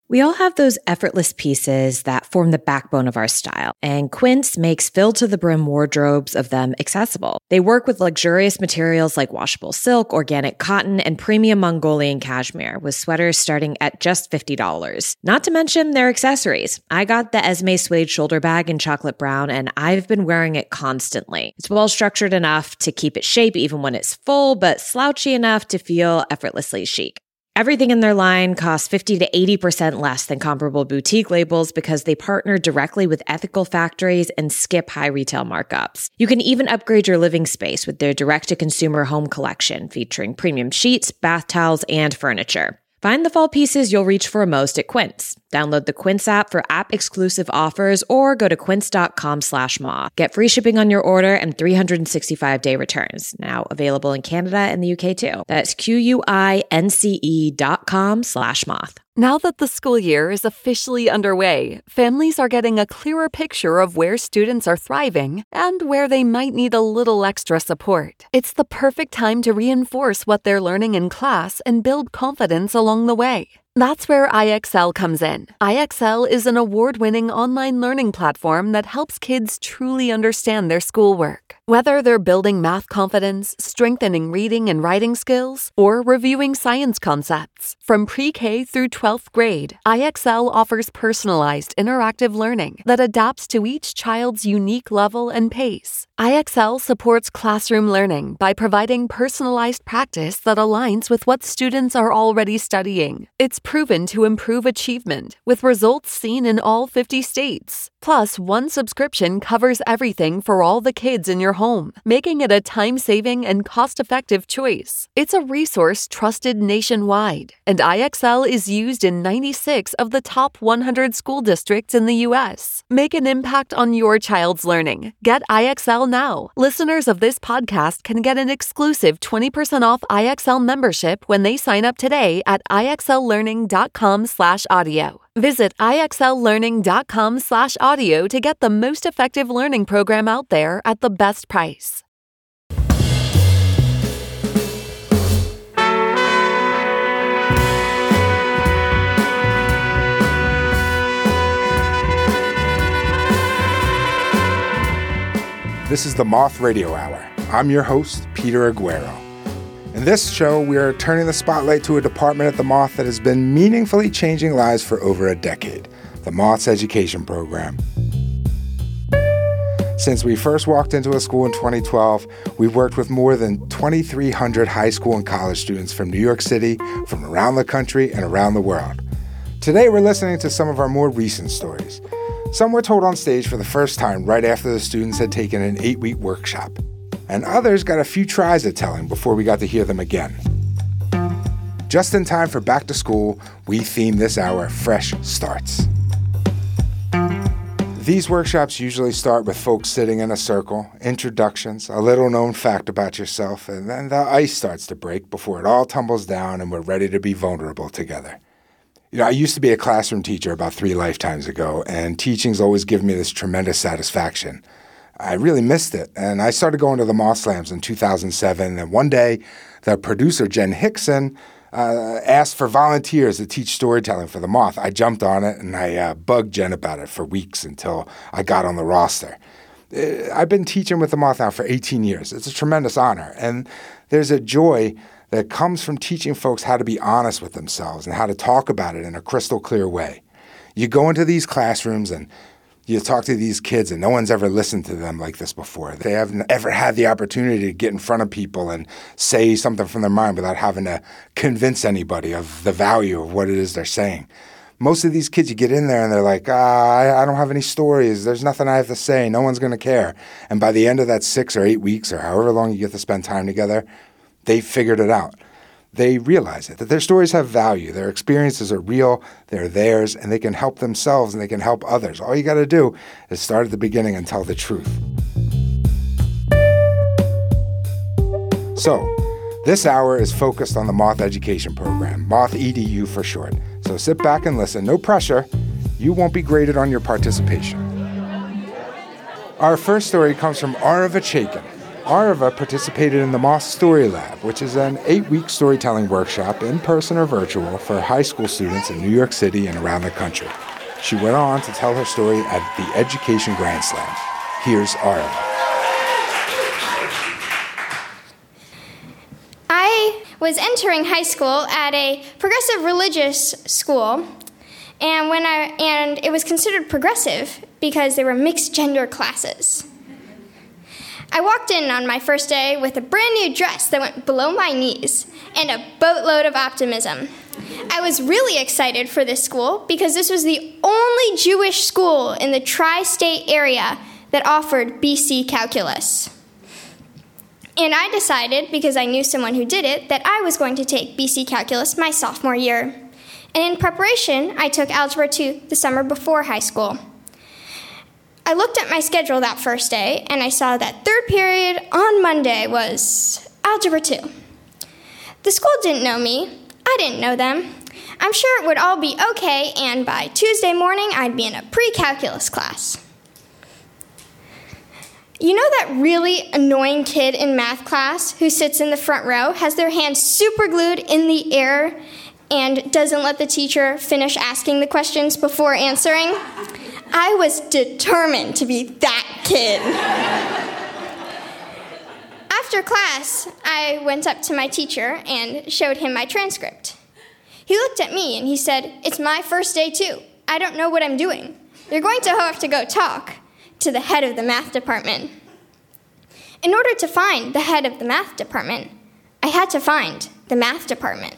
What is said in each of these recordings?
We all have those effortless pieces that form the backbone of our style, and Quince makes filled-to-the-brim wardrobes of them accessible. They work with luxurious materials like washable silk, organic cotton, and premium Mongolian cashmere, with sweaters starting at just $50. Not to mention their accessories. I got the Esme suede shoulder bag in chocolate brown, and I've been wearing it constantly. It's well-structured enough to keep its shape even when it's full, but slouchy enough to feel effortlessly chic. Everything in their line costs 50 to 80% less than comparable boutique labels because they partner directly with ethical factories and skip high retail markups. You can even upgrade your living space with their direct-to-consumer home collection featuring premium sheets, bath towels, and furniture. Find the fall pieces you'll reach for most at Quince. Download the Quince app for app-exclusive offers or go to quince.com/moth. Get free shipping on your order and 365-day returns. Now available in Canada and the UK too. That's QUINCE.com/moth. Now that the school year is officially underway, families are getting a clearer picture of where students are thriving and where they might need a little extra support. It's the perfect time to reinforce what they're learning in class and build confidence along the way. That's where IXL comes in. IXL is an award-winning online learning platform that helps kids truly understand their schoolwork. Whether they're building math confidence, strengthening reading and writing skills, or reviewing science concepts, from pre-K through 12th grade, IXL offers personalized interactive learning that adapts to each child's unique level and pace. IXL supports classroom learning by providing personalized practice that aligns with what students are already studying. It's proven to improve achievement, with results seen in all 50 states. Plus, one subscription covers everything for all the kids in your home, making it a time-saving and cost-effective choice. It's a resource trusted nationwide, and IXL is used in 96 of the top 100 school districts in the U.S. Make an impact on your child's learning. Get IXL now. Listeners of this podcast can get an exclusive 20% off IXL membership when they sign up today at IXLlearning.com/audio. Visit IXLlearning.com/audio to get the most effective learning program out there at the best price. This is the Moth Radio Hour. I'm your host, Peter Aguero. In this show, we are turning the spotlight to a department at the Moth that has been meaningfully changing lives for over a decade, the Moth's education program. Since we first walked into a school in 2012, we've worked with more than 2,300 high school and college students from New York City, from around the country, and around the world. Today, we're listening to some of our more recent stories. Some were told on stage for the first time right after the students had taken an 8-week workshop, and others got a few tries at telling before we got to hear them again. Just in time for back to school, we theme this hour Fresh Starts. These workshops usually start with folks sitting in a circle, introductions, a little known fact about yourself, and then the ice starts to break before it all tumbles down and we're ready to be vulnerable together. You know, I used to be a classroom teacher about 3 lifetimes ago, and teaching's always given me this tremendous satisfaction. I really missed it, and I started going to the Moth Slams in 2007, and one day, the producer, Jen Hickson, asked for volunteers to teach storytelling for the Moth. I jumped on it, and I bugged Jen about it for weeks until I got on the roster. I've been teaching with the Moth now for 18 years. It's a tremendous honor, and there's a joy that comes from teaching folks how to be honest with themselves and how to talk about it in a crystal clear way. You go into these classrooms and you talk to these kids and no one's ever listened to them like this before. They haven't ever had the opportunity to get in front of people and say something from their mind without having to convince anybody of the value of what it is they're saying. Most of these kids, you get in there and they're like, I don't have any stories. There's nothing I have to say. No one's going to care. And by the end of that 6 or 8 weeks or however long you get to spend time together, they figured it out. They realize it, that their stories have value. Their experiences are real, they're theirs, and they can help themselves and they can help others. All you got to do is start at the beginning and tell the truth. So, this hour is focused on the Moth Education Program, Moth EDU for short. So sit back and listen. No pressure. You won't be graded on your participation. Our first story comes from Ara Vachakin. Arva participated in the Moss Story Lab, which is an 8-week storytelling workshop, in person or virtual, for high school students in New York City and around the country. She went on to tell her story at the Education Grand Slam. Here's Arva. I was entering high school at a progressive religious school, and it was considered progressive because there were mixed gender classes. I walked in on my first day with a brand new dress that went below my knees and a boatload of optimism. I was really excited for this school because this was the only Jewish school in the tri-state area that offered BC Calculus. And I decided, because I knew someone who did it, that I was going to take BC Calculus my sophomore year. And in preparation, I took Algebra 2 the summer before high school. I looked at my schedule that first day, and I saw that third period on Monday was Algebra 2. The school didn't know me. I didn't know them. I'm sure it would all be okay, and by Tuesday morning, I'd be in a pre-calculus class. You know that really annoying kid in math class who sits in the front row, has their hands super glued in the air, and doesn't let the teacher finish asking the questions before answering? I was determined to be that kid. After class, I went up to my teacher and showed him my transcript. He looked at me and he said, "It's my first day too. I don't know what I'm doing. You're going to have to go talk to the head of the math department." In order to find the head of the math department, I had to find the math department,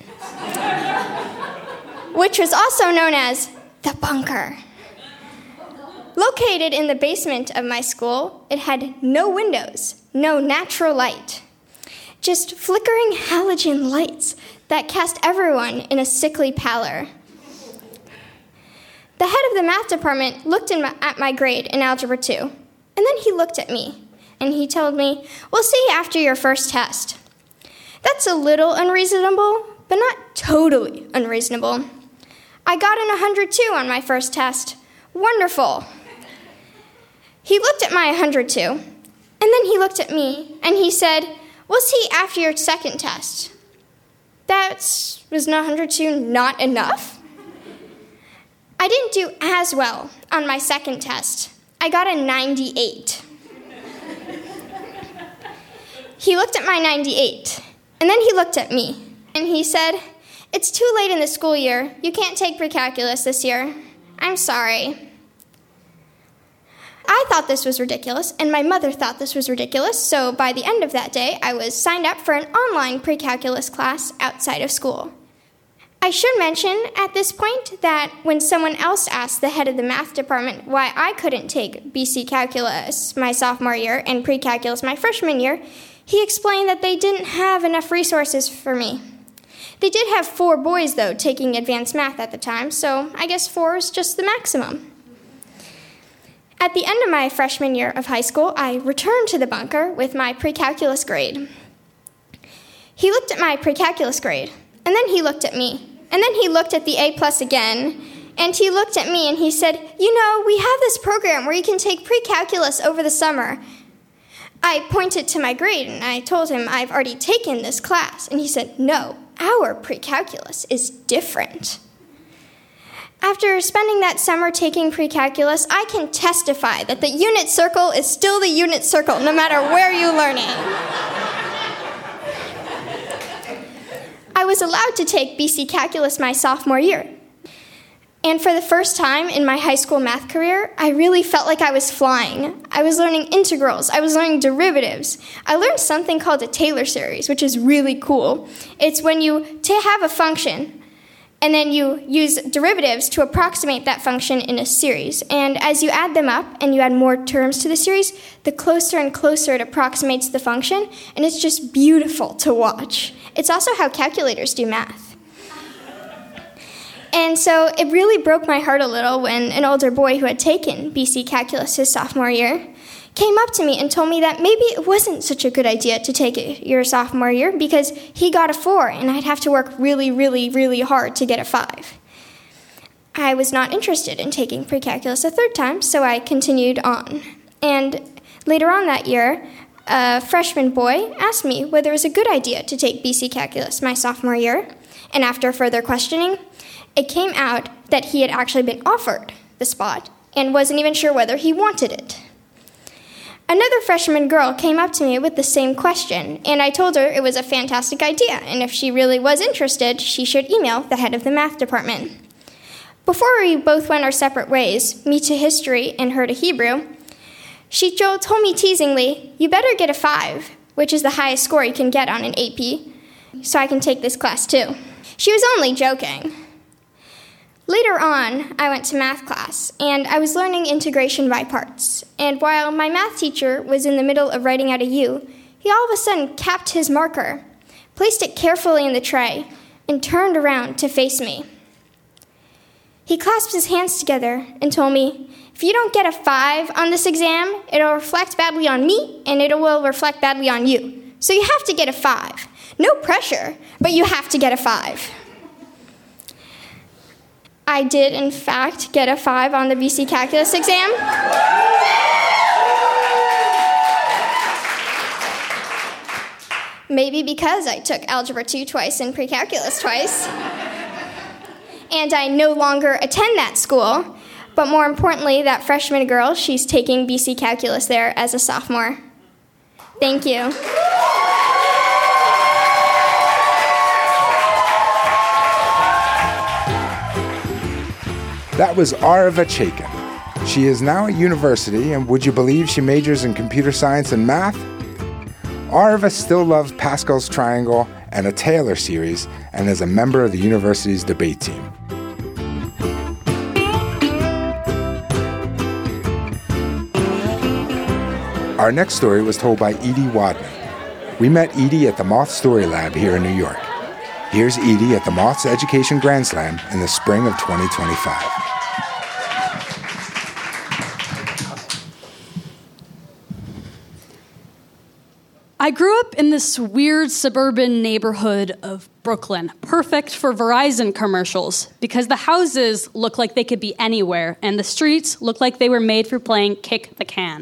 which was also known as the bunker. Located in the basement of my school, it had no windows, no natural light, just flickering halogen lights that cast everyone in a sickly pallor. The head of the math department looked at my grade in Algebra 2, and then he looked at me, and he told me, "We'll see after your first test." That's a little unreasonable, but not totally unreasonable. I got an 102 on my first test. Wonderful. He looked at my 102, and then he looked at me, and he said, "We'll see after your second test." Was an 102 not enough? I didn't do as well on my second test. I got a 98. He looked at my 98, and then he looked at me, and he said, "It's too late in the school year. You can't take pre-calculus this year. I'm sorry." I thought this was ridiculous, and my mother thought this was ridiculous, so by the end of that day, I was signed up for an online pre-calculus class outside of school. I should mention at this point that when someone else asked the head of the math department why I couldn't take BC Calculus my sophomore year and pre-calculus my freshman year, he explained that they didn't have enough resources for me. They did have 4 boys, though, taking advanced math at the time, so I guess 4 is just the maximum. At the end of my freshman year of high school, I returned to the bunker with my pre-calculus grade. He looked at my pre-calculus grade, and then he looked at me, and then he looked at the A+ again, and he looked at me and he said, "You know, we have this program where you can take pre-calculus over the summer." I pointed to my grade and I told him I've already taken this class, and he said, "No, our pre-calculus is different." After spending that summer taking pre-calculus, I can testify that the unit circle is still the unit circle, no matter where you learn it. I was allowed to take BC Calculus my sophomore year. And for the first time in my high school math career, I really felt like I was flying. I was learning integrals. I was learning derivatives. I learned something called a Taylor series, which is really cool. It's when you have a function, and then you use derivatives to approximate that function in a series. And as you add them up and you add more terms to the series, the closer and closer it approximates the function, and it's just beautiful to watch. It's also how calculators do math. And so it really broke my heart a little when an older boy who had taken BC Calculus his sophomore year came up to me and told me that maybe it wasn't such a good idea to take it your sophomore year because he got a 4 and I'd have to work really, really, really hard to get a 5. I was not interested in taking pre-calculus a third time, so I continued on. And later on that year, a freshman boy asked me whether it was a good idea to take BC Calculus my sophomore year, and after further questioning, it came out that he had actually been offered the spot and wasn't even sure whether he wanted it. Another freshman girl came up to me with the same question, and I told her it was a fantastic idea, and if she really was interested, she should email the head of the math department. Before we both went our separate ways, me to history and her to Hebrew, she told me teasingly, "You better get a 5, which is the highest score you can get on an AP, so I can take this class too." She was only joking. Later on, I went to math class, and I was learning integration by parts. And while my math teacher was in the middle of writing out a U, he all of a sudden capped his marker, placed it carefully in the tray, and turned around to face me. He clasped his hands together and told me, "If you don't get a 5 on this exam, it'll reflect badly on me, and it will reflect badly on you. So you have to get a 5. No pressure, but you have to get a 5. I did, in fact, get a 5 on the BC Calculus exam. Maybe because I took Algebra 2 twice and Pre-Calculus twice. And I no longer attend that school, but more importantly, that freshman girl, she's taking BC Calculus there as a sophomore. Thank you. That was Arva Chaikin. She is now at university, and would you believe she majors in computer science and math? Arva still loves Pascal's Triangle and a Taylor series, and is a member of the university's debate team. Our next story was told by Edie Wadman. We met Edie at the Moth Story Lab here in New York. Here's Edie at the Moth's Education Grand Slam in the spring of 2025. I grew up in this weird suburban neighborhood of Brooklyn, perfect for Verizon commercials, because the houses look like they could be anywhere, and the streets look like they were made for playing Kick the Can.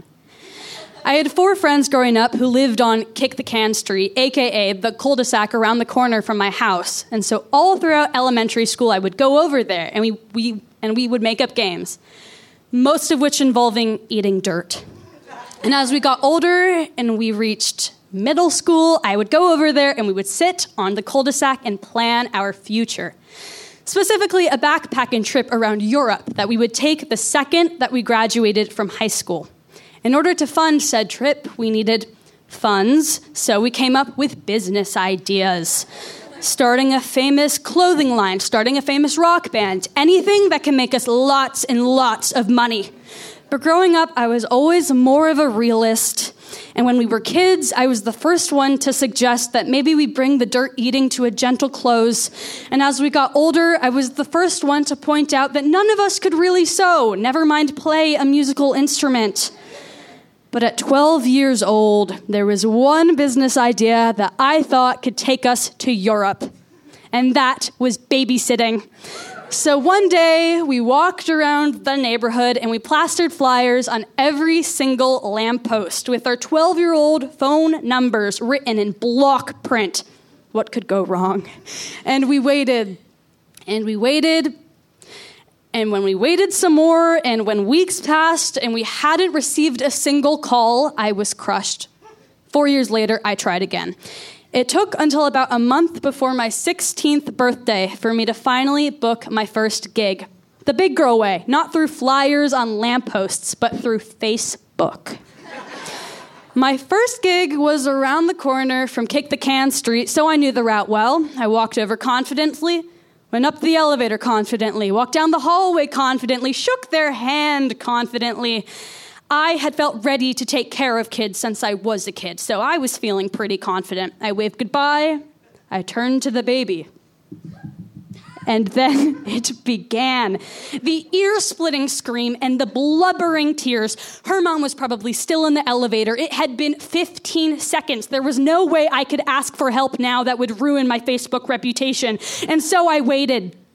I had 4 friends growing up who lived on Kick the Can Street, a.k.a. the cul-de-sac around the corner from my house, and so all throughout elementary school I would go over there, and we would make up games, most of which involving eating dirt. And as we got older and we reached middle school, I would go over there and we would sit on the cul-de-sac and plan our future. Specifically, a backpacking trip around Europe that we would take the second that we graduated from high school. In order to fund said trip, we needed funds, so we came up with business ideas. Starting a famous clothing line, starting a famous rock band, anything that can make us lots and lots of money. But growing up, I was always more of a realist. And when we were kids, I was the first one to suggest that maybe we bring the dirt eating to a gentle close. And as we got older, I was the first one to point out that none of us could really sew, never mind play a musical instrument. But at 12 years old, there was one business idea that I thought could take us to Europe. And that was babysitting. So one day, we walked around the neighborhood and we plastered flyers on every single lamppost with our 12-year-old phone numbers written in block print. What could go wrong? And we waited, and we waited, and when we waited some more, and when weeks passed and we hadn't received a single call, I was crushed. 4 years later, I tried again. It took until about a month before my 16th birthday for me to finally book my first gig. The big girl way, not through flyers on lampposts, but through Facebook. My first gig was around the corner from Kick the Can Street, so I knew the route well. I walked over confidently, went up the elevator confidently, walked down the hallway confidently, shook their hand confidently. I had felt ready to take care of kids since I was a kid, so I was feeling pretty confident. I waved goodbye. I turned to the baby. And then it began. The ear-splitting scream and the blubbering tears. Her mom was probably still in the elevator. It had been 15 seconds. There was no way I could ask for help now that would ruin my Facebook reputation. And so I waited.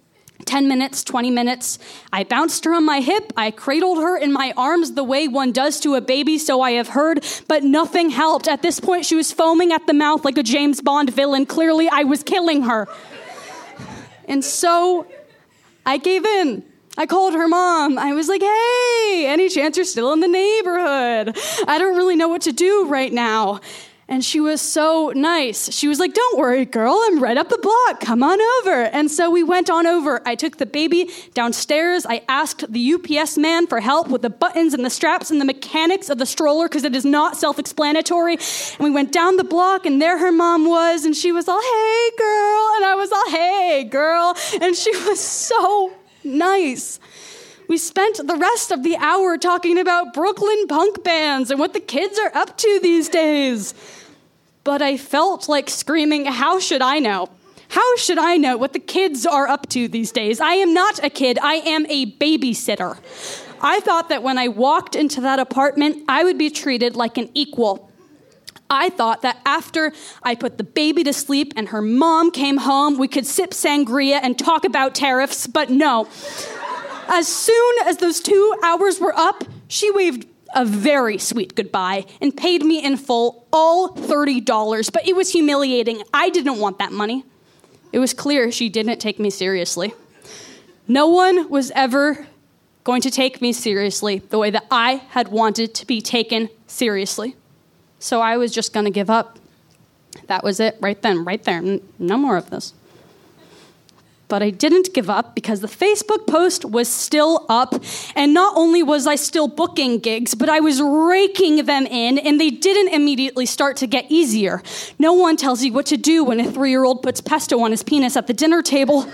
10 minutes, 20 minutes. I bounced her on my hip. I cradled her in my arms the way one does to a baby, so I have heard, but nothing helped. At this point, she was foaming at the mouth like a James Bond villain. Clearly, I was killing her. And so I gave in. I called her mom. I was like, hey, any chance you're still in the neighborhood? I don't really know what to do right now. And she was so nice. She was like, don't worry, girl, I'm right up the block. Come on over. And so we went on over. I took the baby downstairs. I asked the UPS man for help with the buttons and the straps and the mechanics of the stroller because it is not self-explanatory. And we went down the block, and there her mom was, and she was all, hey, girl. And I was all, hey, girl. And she was so nice. We spent the rest of the hour talking about Brooklyn punk bands and what the kids are up to these days. But I felt like screaming, how should I know? How should I know what the kids are up to these days? I am not a kid. I am a babysitter. I thought that when I walked into that apartment, I would be treated like an equal. I thought that after I put the baby to sleep and her mom came home, we could sip sangria and talk about tariffs, but no. As soon as those 2 hours were up, she waved a very sweet goodbye and paid me in full, all $30, but it was humiliating. I didn't want that money. It was clear she didn't take me seriously. No one was ever going to take me seriously the way that I had wanted to be taken seriously. So I was just going to give up. That was it, right then, right there. No more of this. But I didn't give up because the Facebook post was still up, and not only was I still booking gigs, but I was raking them in, and they didn't immediately start to get easier. No one tells you what to do when a 3-year-old puts pesto on his penis at the dinner table.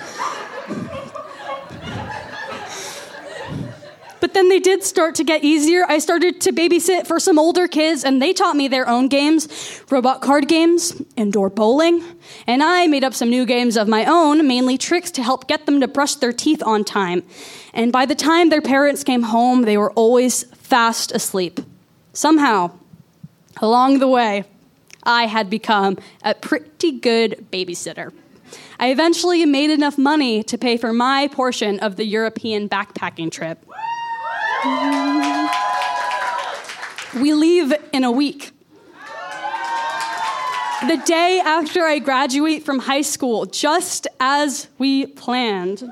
But then they did start to get easier. I started to babysit for some older kids, and they taught me their own games, robot card games, indoor bowling, and I made up some new games of my own, mainly tricks to help get them to brush their teeth on time. And by the time their parents came home, they were always fast asleep. Somehow, along the way, I had become a pretty good babysitter. I eventually made enough money to pay for my portion of the European backpacking trip. We leave in a week. The day after I graduate from high school, just as we planned.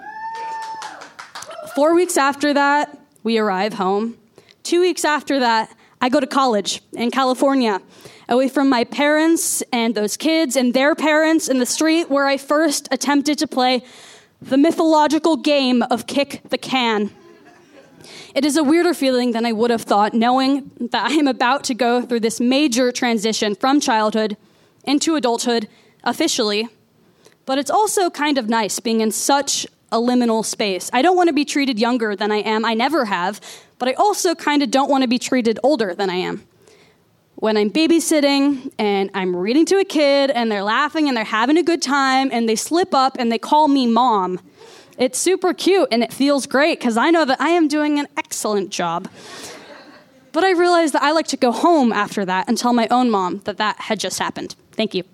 4 weeks after that, we arrive home. 2 weeks after that, I go to college in California, away from my parents and those kids and their parents in the street where I first attempted to play the mythological game of kick the can. It is a weirder feeling than I would have thought, knowing that I am about to go through this major transition from childhood into adulthood officially. But it's also kind of nice being in such a liminal space. I don't want to be treated younger than I am. I never have. But I also kind of don't want to be treated older than I am. When I'm babysitting and I'm reading to a kid and they're laughing and they're having a good time and they slip up and they call me mom, it's super cute and it feels great because I know that I am doing an excellent job. But I realized that I like to go home after that and tell my own mom that that had just happened. Thank you.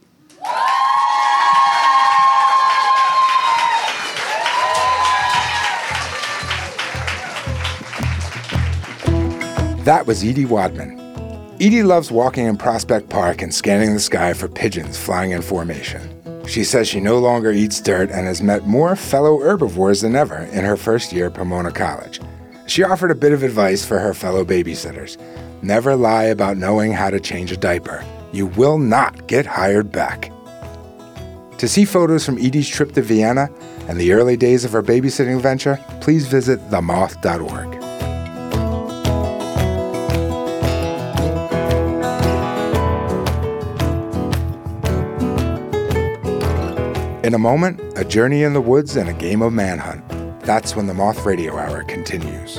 That was Edie Wadman. Edie loves walking in Prospect Park and scanning the sky for pigeons flying in formation. She says she no longer eats dirt and has met more fellow herbivores than ever in her first year at Pomona College. She offered a bit of advice for her fellow babysitters. Never lie about knowing how to change a diaper. You will not get hired back. To see photos from Edie's trip to Vienna and the early days of her babysitting venture, please visit themoth.org. In a moment, a journey in the woods and a game of manhunt. That's when the Moth Radio Hour continues.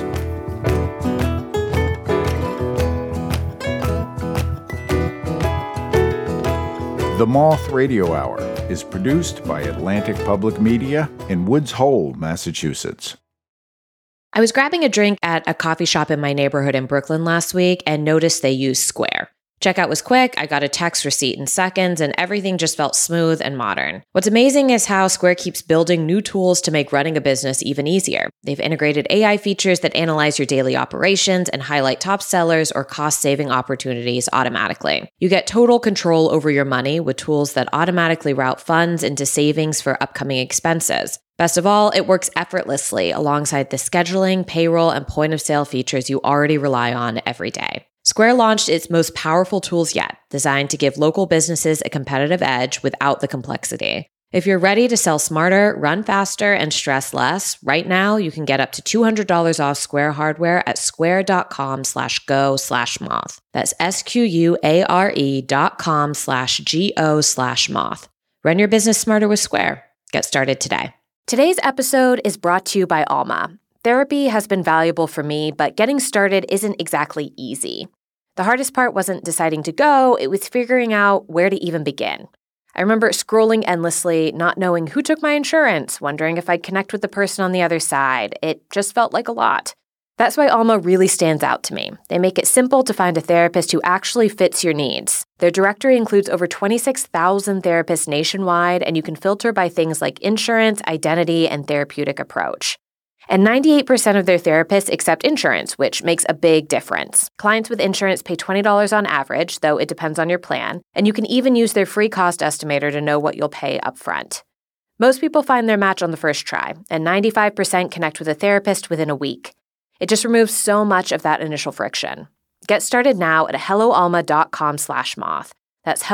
The Moth Radio Hour is produced by Atlantic Public Media in Woods Hole, Massachusetts. I was grabbing a drink at a coffee shop in my neighborhood in Brooklyn last week and noticed they use Square. Checkout was quick, I got a text receipt in seconds, and everything just felt smooth and modern. What's amazing is how Square keeps building new tools to make running a business even easier. They've integrated AI features that analyze your daily operations and highlight top sellers or cost-saving opportunities automatically. You get total control over your money with tools that automatically route funds into savings for upcoming expenses. Best of all, it works effortlessly alongside the scheduling, payroll, and point-of-sale features you already rely on every day. Square launched its most powerful tools yet, designed to give local businesses a competitive edge without the complexity. If you're ready to sell smarter, run faster, and stress less, right now you can get up to $200 off Square hardware at square.com/go/moth. That's SQUARE.com/GO/moth. Run your business smarter with Square. Get started today. Today's episode is brought to you by Alma. Therapy has been valuable for me, but getting started isn't exactly easy. The hardest part wasn't deciding to go, it was figuring out where to even begin. I remember scrolling endlessly, not knowing who took my insurance, wondering if I'd connect with the person on the other side. It just felt like a lot. That's why Alma really stands out to me. They make it simple to find a therapist who actually fits your needs. Their directory includes over 26,000 therapists nationwide, and you can filter by things like insurance, identity, and therapeutic approach. And 98% of their therapists accept insurance, which makes a big difference. Clients with insurance pay $20 on average, though it depends on your plan, and you can even use their free cost estimator to know what you'll pay upfront. Most people find their match on the first try, and 95% connect with a therapist within a week. It just removes so much of that initial friction. Get started now at helloalma.com/moth. That's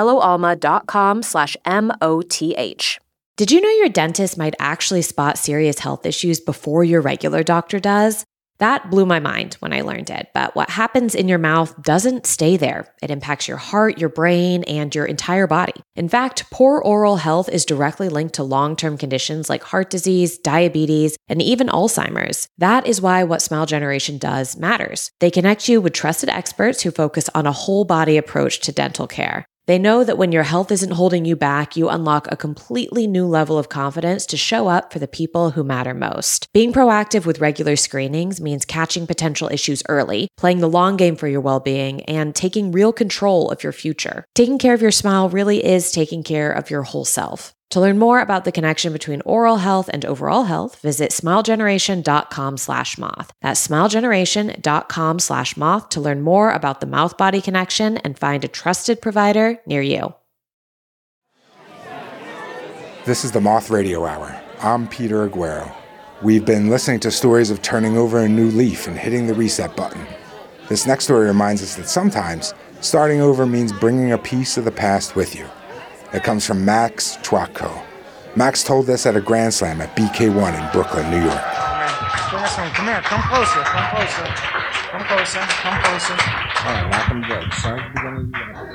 helloalma.com/MOTH. Did you know your dentist might actually spot serious health issues before your regular doctor does? That blew my mind when I learned it, but what happens in your mouth doesn't stay there. It impacts your heart, your brain, and your entire body. In fact, poor oral health is directly linked to long-term conditions like heart disease, diabetes, and even Alzheimer's. That is why what Smile Generation does matters. They connect you with trusted experts who focus on a whole-body approach to dental care. They know that when your health isn't holding you back, you unlock a completely new level of confidence to show up for the people who matter most. Being proactive with regular screenings means catching potential issues early, playing the long game for your well-being, and taking real control of your future. Taking care of your smile really is taking care of your whole self. To learn more about the connection between oral health and overall health, visit smilegeneration.com/moth. That's smilegeneration.com/moth to learn more about the mouth-body connection and find a trusted provider near you. This is the Moth Radio Hour. I'm Peter Aguero. We've been listening to stories of turning over a new leaf and hitting the reset button. This next story reminds us that sometimes starting over means bringing a piece of the past with you. It comes from Max Twatko. Max told this at a Grand Slam at BK1 in Brooklyn, New York. Bring us home. Come here. Come closer. Come closer. Come closer. Come closer. All right, knock them dead. Start at the beginning.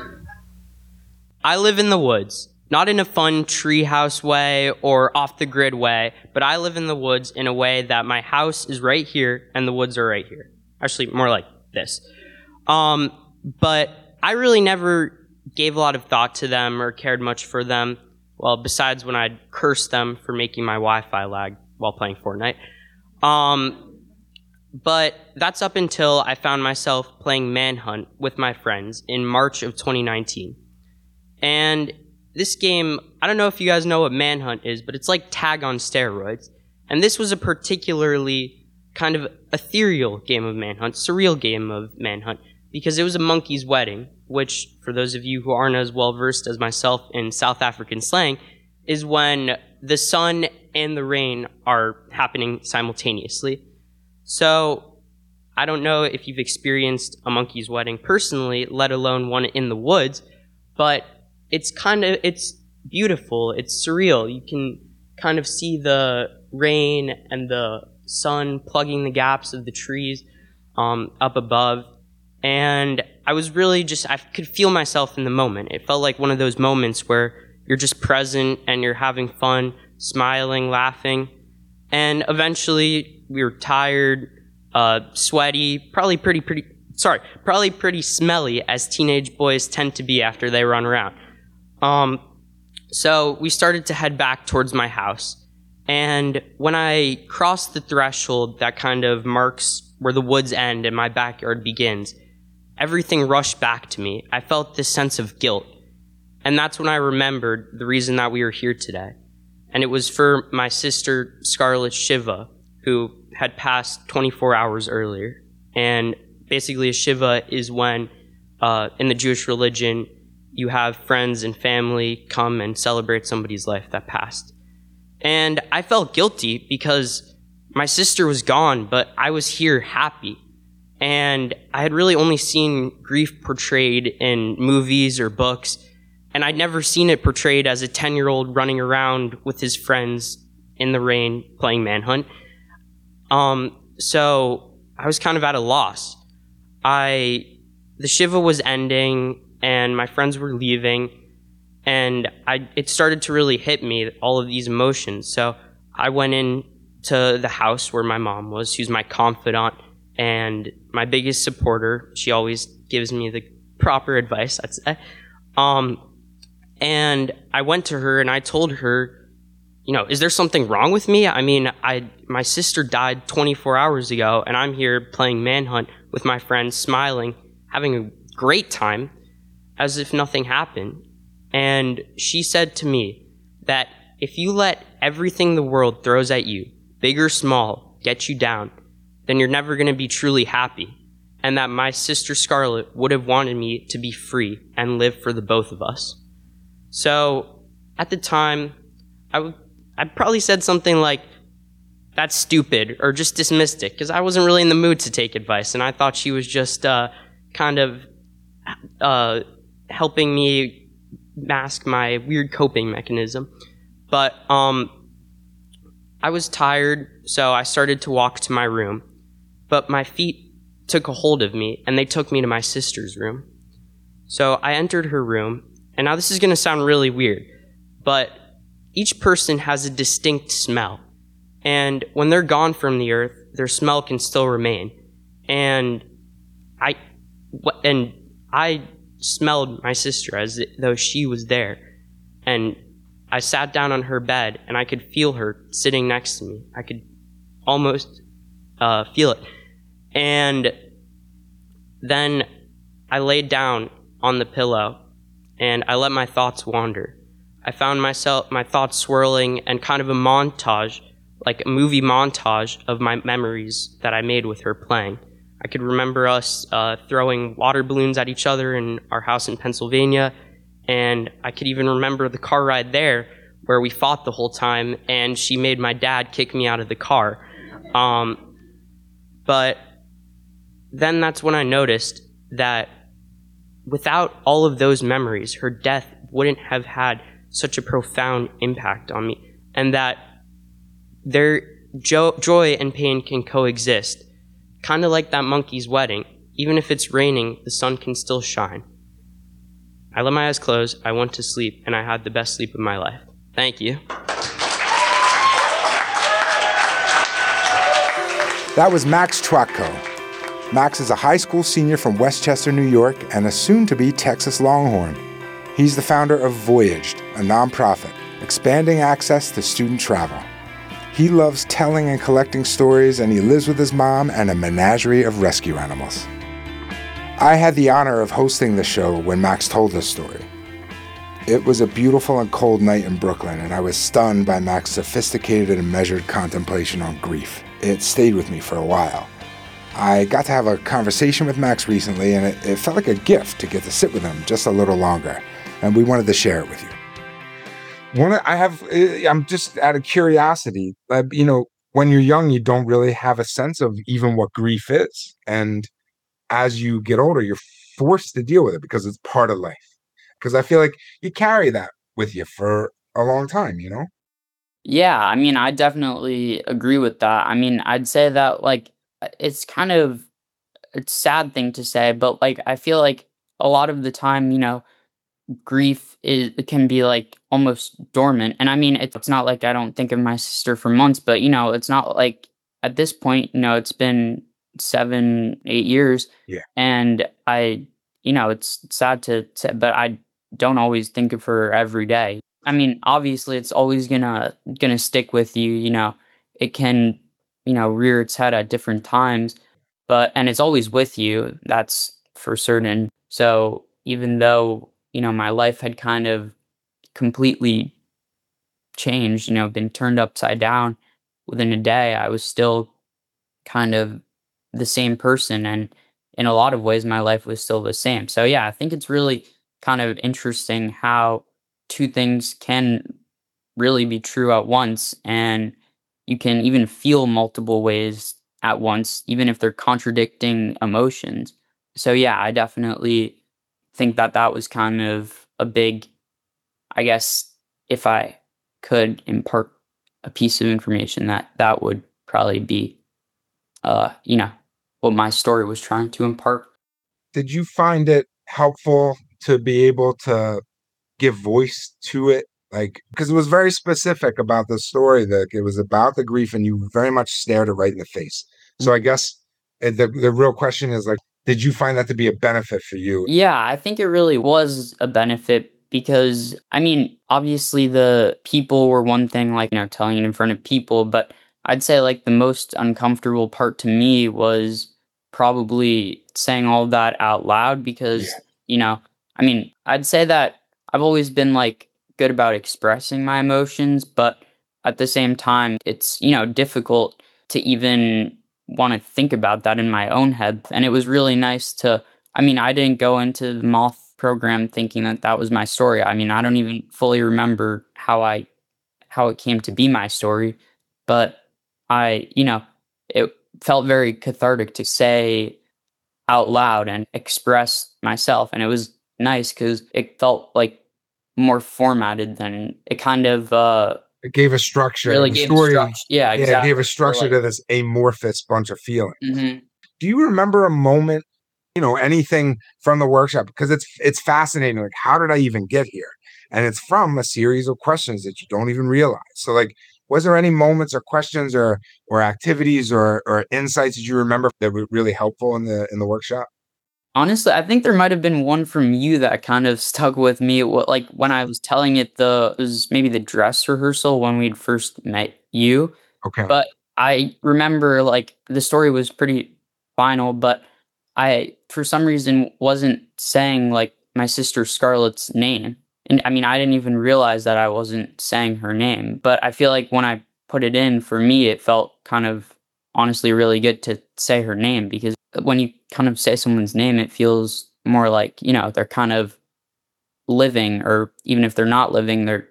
I live in the woods. Not in a fun treehouse way or off-the-grid way, but I live in the woods in a way that my house is right here and the woods are right here. Actually, more like this. But I really never gave a lot of thought to them or cared much for them. Well, besides when I'd curse them for making my Wi-Fi lag while playing Fortnite. But that's up until I found myself playing Manhunt with my friends in March of 2019. And this game, I don't know if you guys know what Manhunt is, but it's like tag on steroids. And this was a particularly kind of ethereal game of Manhunt, surreal game of Manhunt, because it was a monkey's wedding, which, for those of you who aren't as well-versed as myself in South African slang, is when the sun and the rain are happening simultaneously. So, I don't know if you've experienced a monkey's wedding personally, let alone one in the woods, but it's beautiful, it's surreal. You can kind of see the rain and the sun plugging the gaps of the trees up above. And I was really I could feel myself in the moment. It felt like one of those moments where you're just present and you're having fun, smiling, laughing. And eventually we were tired, sweaty, probably pretty smelly, as teenage boys tend to be after they run around. So we started to head back towards my house. And when I crossed the threshold that kind of marks where the woods end and my backyard begins, everything rushed back to me. I felt this sense of guilt. And that's when I remembered the reason that we were here today. And it was for my sister, Scarlett Shiva, who had passed 24 hours earlier. And basically, a Shiva is when, in the Jewish religion, you have friends and family come and celebrate somebody's life that passed. And I felt guilty because my sister was gone, but I was here happy. And I had really only seen grief portrayed in movies or books, and I'd never seen it portrayed as a 10-year-old running around with his friends in the rain playing Manhunt. So I was kind of at a loss. The Shiva was ending, and my friends were leaving, and it started to really hit me, all of these emotions. So I went in to the house where my mom was. She was my confidant and my biggest supporter. She always gives me the proper advice, I'd say. And I went to her and I told her, is there something wrong with me? I mean, my sister died 24 hours ago, and I'm here playing Manhunt with my friends, smiling, having a great time, as if nothing happened. And she said to me that if you let everything the world throws at you, big or small, get you down, then you're never going to be truly happy. And that my sister Scarlett would have wanted me to be free and live for the both of us. So at the time, I probably said something like, that's stupid, or just dismissed it, because I wasn't really in the mood to take advice, and I thought she was just kind of helping me mask my weird coping mechanism. But I was tired, so I started to walk to my room, but my feet took a hold of me, and they took me to my sister's room. So I entered her room, and now this is going to sound really weird, but each person has a distinct smell. And when they're gone from the earth, their smell can still remain. And I smelled my sister as though she was there. And I sat down on her bed, and I could feel her sitting next to me. I could almost feel it. And then I laid down on the pillow, and I let my thoughts wander. I found my thoughts swirling, and kind of a montage, like a movie montage of my memories that I made with her playing. I could remember us throwing water balloons at each other in our house in Pennsylvania, and I could even remember the car ride there where we fought the whole time, and she made my dad kick me out of the car. But then that's when I noticed that without all of those memories, her death wouldn't have had such a profound impact on me, and that their joy and pain can coexist, kind of like that monkey's wedding. Even if it's raining, the sun can still shine. I let my eyes close, I went to sleep, and I had the best sleep of my life. Thank you. That was Max Trotko. Max is a high school senior from Westchester, New York, and a soon-to-be Texas Longhorn. He's the founder of Voyaged, a nonprofit, expanding access to student travel. He loves telling and collecting stories, and he lives with his mom and a menagerie of rescue animals. I had the honor of hosting the show when Max told this story. It was a beautiful and cold night in Brooklyn, and I was stunned by Max's sophisticated and measured contemplation on grief. It stayed with me for a while. I got to have a conversation with Max recently, and it felt like a gift to get to sit with him just a little longer, and we wanted to share it with you. I'm just out of curiosity. When you're young, you don't really have a sense of even what grief is. And as you get older, you're forced to deal with it because it's part of life. Because I feel like you carry that with you for a long time, Yeah, I definitely agree with that. I'd say that, it's kind of a sad thing to say, but, I feel like a lot of the time, grief can be almost dormant. And it's not like I don't think of my sister for months, but it's not like at this point, it's been 7-8 years. Yeah. And it's sad to say, but I don't always think of her every day. Obviously it's always gonna stick with you. It can rear its head at different times, and it's always with you. That's for certain. So even though, my life had kind of completely changed, been turned upside down within a day, I was still kind of the same person. And in a lot of ways, my life was still the same. So yeah, I think it's really kind of interesting how two things can really be true at once. And you can even feel multiple ways at once, even if they're contradicting emotions. So yeah, I definitely think that was kind of a big, I guess, if I could impart a piece of information, that would probably be, what my story was trying to impart. Did you find it helpful to be able to give voice to it? Like, because it was very specific about the story, that it was about the grief and you very much stared it right in the face. So I guess the real question is, like, did you find that to be a benefit for you? Yeah, I think it really was a benefit because, obviously the people were one thing, like, telling it in front of people, but I'd say, like, the most uncomfortable part to me was probably saying all that out loud because, I'd say that I've always been, like, good about expressing my emotions, but at the same time, it's, difficult to even want to think about that in my own head. And it was really nice to, I didn't go into the Moth program thinking that was my story. I don't even fully remember how it came to be my story, but it felt very cathartic to say out loud and express myself. And it was nice because it felt like more formatted than it kind of, it gave a structure. Really the gave story, structure. Yeah, exactly. It gave a structure to this amorphous bunch of feelings. Mm-hmm. Do you remember a moment, anything from the workshop? Because it's fascinating. Like, how did I even get here? And it's from a series of questions that you don't even realize. So, like, was there any moments or questions or activities or insights that you remember that were really helpful in the workshop? Honestly, I think there might have been one from you that kind of stuck with me. Like when I was telling it, it was maybe the dress rehearsal when we'd first met you. Okay. But I remember, like, the story was pretty final, but I, for some reason, wasn't saying, like, my sister Scarlett's name. And I didn't even realize that I wasn't saying her name. But I feel like when I put it in, for me, it felt kind of honestly really good to say her name, because when you kind of say someone's name, it feels more like, they're kind of living, or even if they're not living, their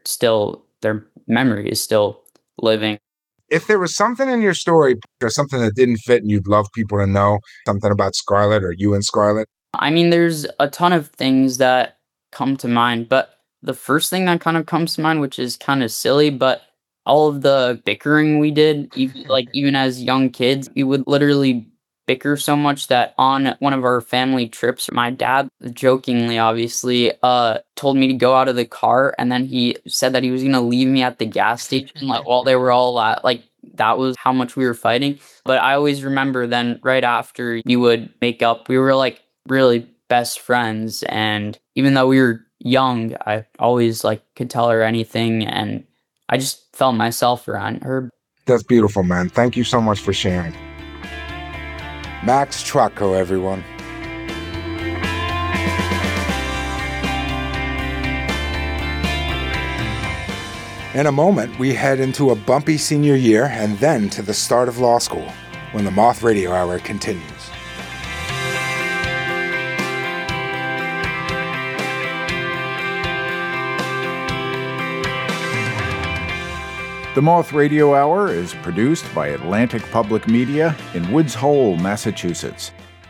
memory is still living. If there was something in your story or something that didn't fit and you'd love people to know, something about Scarlett or you and Scarlett? There's a ton of things that come to mind, but the first thing that kind of comes to mind, which is kind of silly, but all of the bickering we did, even as young kids, we would literally bicker so much that on one of our family trips, my dad, jokingly obviously, told me to go out of the car, and then he said that he was going to leave me at the gas station, like, while they were all that was how much we were fighting. But I always remember then right after we would make up, we were like really best friends, and even though we were young, I always could tell her anything, and I just felt myself around her. That's beautiful, man. Thank you so much for sharing. Max Trucco, everyone. In a moment, we head into a bumpy senior year and then to the start of law school, when the Moth Radio Hour continues. The Moth Radio Hour is produced by Atlantic Public Media in Woods Hole, Massachusetts.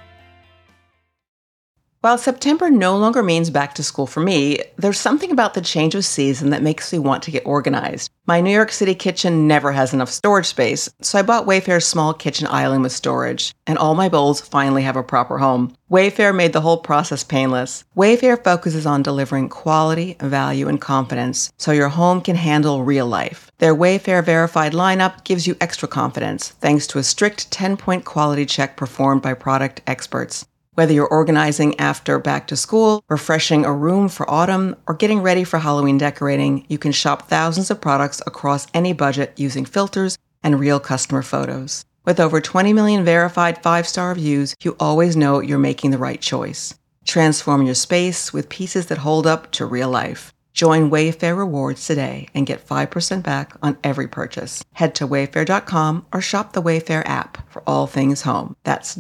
While September no longer means back to school for me, there's something about the change of season that makes me want to get organized. My New York City kitchen never has enough storage space, so I bought Wayfair's small kitchen island with storage, and all my bowls finally have a proper home. Wayfair made the whole process painless. Wayfair focuses on delivering quality, value, and confidence so your home can handle real life. Their Wayfair verified lineup gives you extra confidence thanks to a strict 10-point quality check performed by product experts. Whether you're organizing after back to school, refreshing a room for autumn, or getting ready for Halloween decorating, you can shop thousands of products across any budget using filters and real customer photos. With over 20 million verified 5-star reviews, you always know you're making the right choice. Transform your space with pieces that hold up to real life. Join Wayfair Rewards today and get 5% back on every purchase. Head to wayfair.com or shop the Wayfair app for all things home. That's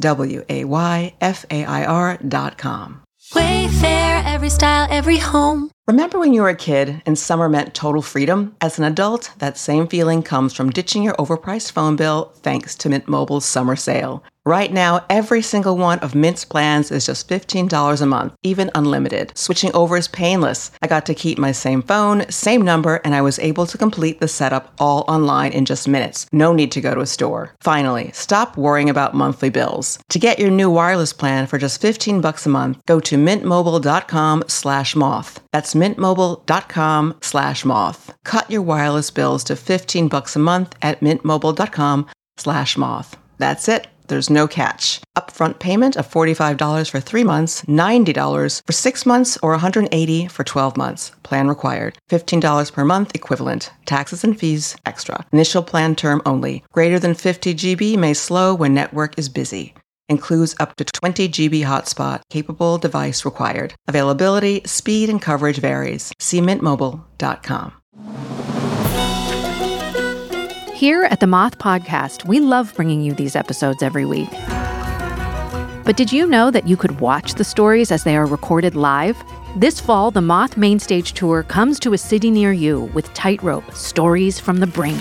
WAYFAIR.com. Wayfair, every style, every home. Remember when you were a kid and summer meant total freedom? As an adult, that same feeling comes from ditching your overpriced phone bill thanks to Mint Mobile's summer sale. Right now, every single one of Mint's plans is just $15 a month, even unlimited. Switching over is painless. I got to keep my same phone, same number, and I was able to complete the setup all online in just minutes. No need to go to a store. Finally, stop worrying about monthly bills. To get your new wireless plan for just $15 a month, go to mintmobile.com/moth. That's mintmobile.com/moth. Cut your wireless bills to $15 a month at mintmobile.com/moth. That's it. There's no catch. Upfront payment of $45 for 3 months, $90 for 6 months, or $180 for 12 months. Plan required. $15 per month equivalent. Taxes and fees extra. Initial plan term only. Greater than 50 GB may slow when network is busy. Includes up to 20 GB hotspot. Capable device required. Availability, speed, and coverage varies. See mintmobile.com. Here at the Moth Podcast, we love bringing you these episodes every week. But did you know that you could watch the stories as they are recorded live? This fall, the Moth Mainstage Tour comes to a city near you with Tightrope: Stories from the Brink.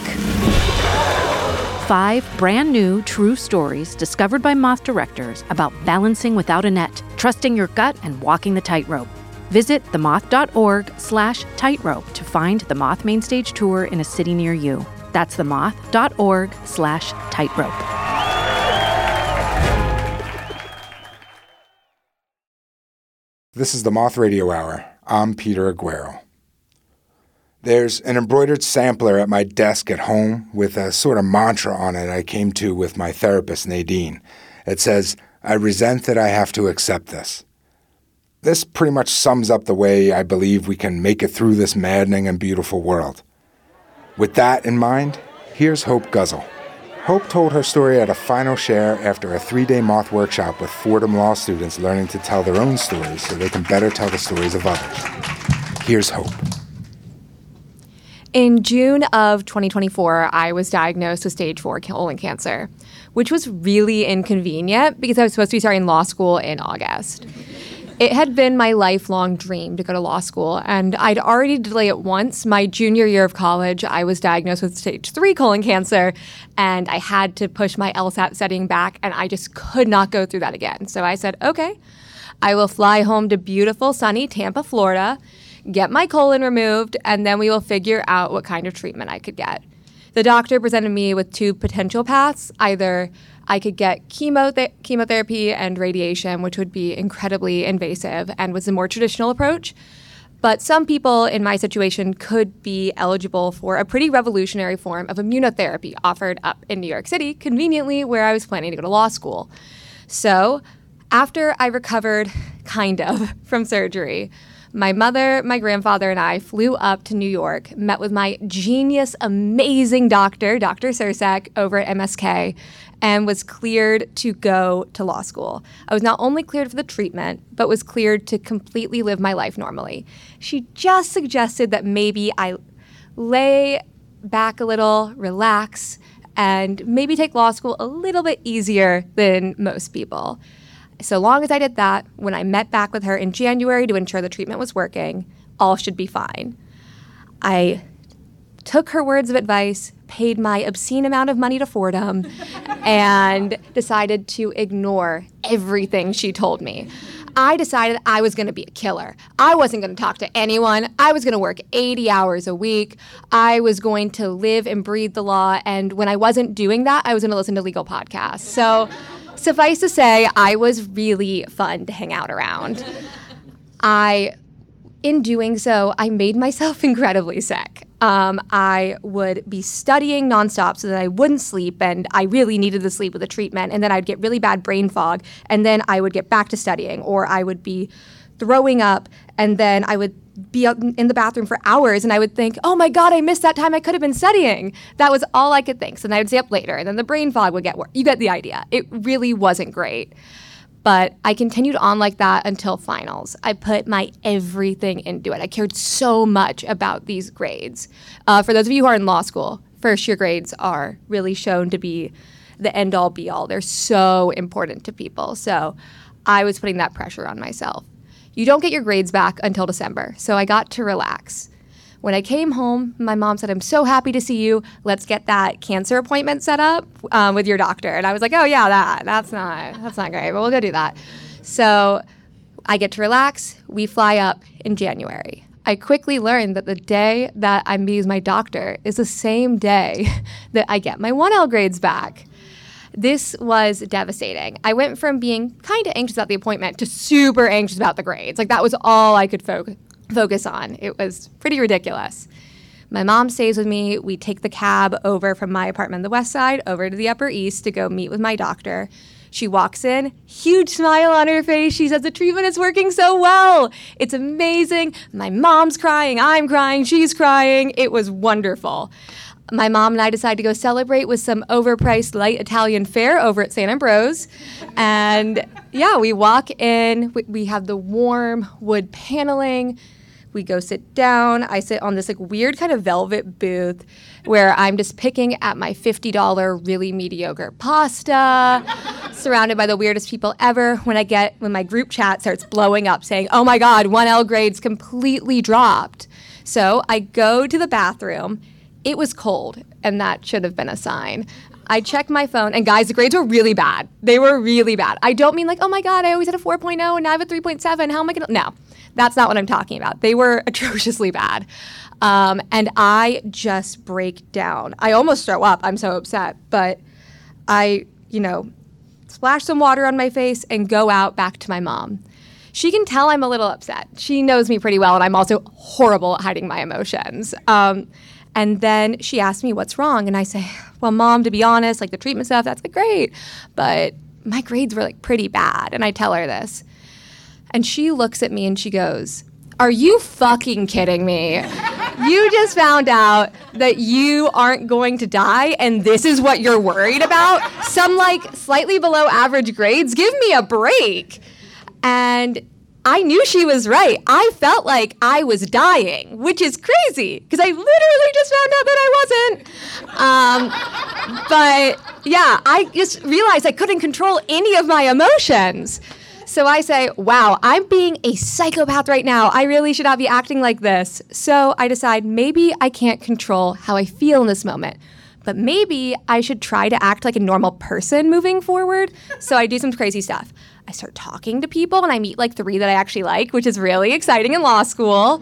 5 brand new true stories discovered by Moth directors about balancing without a net, trusting your gut, and walking the tightrope. Visit themoth.org/tightrope to find the Moth Mainstage Tour in a city near you. That's themoth.org/tightrope. This is the Moth Radio Hour. I'm Peter Aguero. There's an embroidered sampler at my desk at home with a sort of mantra on it I came to with my therapist, Nadine. It says, "I resent that I have to accept this." This pretty much sums up the way I believe we can make it through this maddening and beautiful world. With that in mind, here's Hope Guzzle. Hope told her story at a final share after a 3-day Moth workshop with Fordham Law students learning to tell their own stories so they can better tell the stories of others. Here's Hope. In June of 2024, I was diagnosed with stage 4 colon cancer, which was really inconvenient because I was supposed to be starting law school in August. It had been my lifelong dream to go to law school, and I'd already delayed it once. My junior year of college, I was diagnosed with stage 3 colon cancer, and I had to push my LSAT setting back, and I just could not go through that again. So I said, okay, I will fly home to beautiful, sunny Tampa, Florida, get my colon removed, and then we will figure out what kind of treatment I could get. The doctor presented me with 2 potential paths. Either I could get chemotherapy and radiation, which would be incredibly invasive and was a more traditional approach. But some people in my situation could be eligible for a pretty revolutionary form of immunotherapy offered up in New York City, conveniently where I was planning to go to law school. So after I recovered, kind of, from surgery, my mother, my grandfather, and I flew up to New York, met with my genius, amazing doctor, Dr. Sursak, over at MSK, and was cleared to go to law school. I was not only cleared for the treatment, but was cleared to completely live my life normally. She just suggested that maybe I lay back a little, relax, and maybe take law school a little bit easier than most people. So long as I did that, when I met back with her in January to ensure the treatment was working, all should be fine. I took her words of advice, paid my obscene amount of money to Fordham, and decided to ignore everything she told me. I decided I was going to be a killer. I wasn't going to talk to anyone. I was going to work 80 hours a week. I was going to live and breathe the law. And when I wasn't doing that, I was going to listen to legal podcasts. So suffice to say, I was really fun to hang out around. In doing so, I made myself incredibly sick. I would be studying nonstop so that I wouldn't sleep, and I really needed the sleep with the treatment, and then I'd get really bad brain fog, and then I would get back to studying, or I would be throwing up, and then I would be out in the bathroom for hours, and I would think, oh my God, I missed that time I could have been studying. That was all I could think. So then I would stay up later, and then the brain fog would get worse. You get the idea. It really wasn't great. But I continued on like that until finals. I put my everything into it. I cared so much about these grades. For those of you who are in law school, first year grades are really shown to be the end all be all. They're so important to people. So I was putting that pressure on myself. You don't get your grades back until December, so I got to relax. When I came home, my mom said, I'm so happy to see you. Let's get that cancer appointment set up with your doctor. And I was like, oh yeah, that's not great, but we'll go do that. So I get to relax. We fly up in January. I quickly learned that the day that I'm meeting my doctor is the same day that I get my 1L grades back. This was devastating. I went from being kind of anxious about the appointment to super anxious about the grades. Like, that was all I could focus on. It was pretty ridiculous. My mom stays with me. We take the cab over from my apartment on the west side over to the Upper East to go meet with my doctor. She walks in, huge smile on her face. She says, the treatment is working so well. It's amazing. My mom's crying. I'm crying. She's crying. It was wonderful. My mom and I decided to go celebrate with some overpriced light Italian fare over at St. Ambrose. And yeah, we walk in. We have the warm wood paneling. We go sit down. I sit on this like weird kind of velvet booth where I'm just picking at my $50 really mediocre pasta, surrounded by the weirdest people ever. When my group chat starts blowing up saying, oh my God, 1L grades completely dropped. So I go to the bathroom. It was cold, and that should have been a sign. I checked my phone, and guys, the grades were really bad. They were really bad. I don't mean like, oh my God, I always had a 4.0 and now I have a 3.7. How am I going to? No, that's not what I'm talking about. They were atrociously bad. And I just break down. I almost throw up. I'm so upset. But I, splash some water on my face and go out back to my mom. She can tell I'm a little upset. She knows me pretty well, and I'm also horrible at hiding my emotions. And then she asked me what's wrong, and I say, well, Mom, to be honest, like the treatment stuff, that's like great, but my grades were like pretty bad. And I tell her this. And she looks at me and she goes, are you fucking kidding me? You just found out that you aren't going to die, and this is what you're worried about? Some like slightly below average grades? Give me a break. And I knew she was right. I felt like I was dying, which is crazy because I literally just found out that I wasn't. But yeah, I just realized I couldn't control any of my emotions. So I say, wow, I'm being a psychopath right now. I really should not be acting like this. So I decide maybe I can't control how I feel in this moment, but maybe I should try to act like a normal person moving forward. So I do some crazy stuff. I start talking to people, and I meet like 3 that I actually like, which is really exciting in law school.